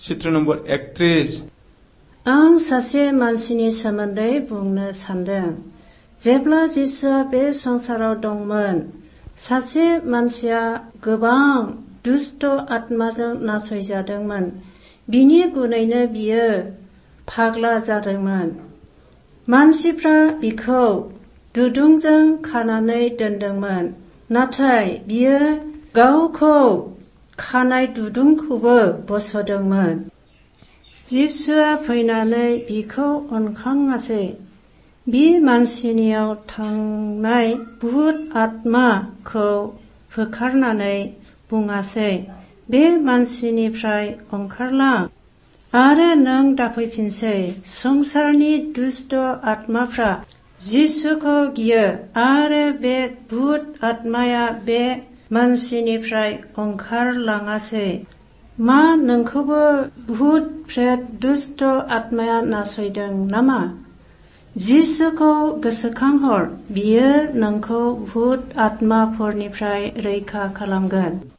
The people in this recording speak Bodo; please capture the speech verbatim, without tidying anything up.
चित्र नम्बर एकत्रिस। आं सासे मानसिनि सोमोन्दै बुंनो सानदों। जेब्ला जिसुआ बे संसाराव दंमोन, सासे मानसिया गोबां दुष्ट आत्माजों नासयजादोंमोन। बिनि गुनैनो बियो फाग्ला जादोंमोन। मानसिफ्रा बिखौ दुदुंजों खानानै दोनदोंमोन, नाथाय बियो गावखौ खानाय दुदुंखौबो बस'दोंमोन। जिसुआ फैनानै बिखौ अनखाङासै। बि मानसिनियाव थांनाय भुत आत्माखौ होखारनानै बुङासै, बे मानसिनिफ्राय ओंखारलां आरो नों दाफैफिनसै। संसारनि दुष्ट आत्माफ्रा जिसुखौ गियो आरो बे भुत आत्माया बे मानसिनिफ्राय ओंखारलाङासै। मा नोंखौबो भुत प्रेत दुष्ट आत्माया नासयदों नामा? जिसुखौ गोसोखांहर, बियो नोंखौ भुत आत्माफोरनिफ्राय रैखा खालामगोन।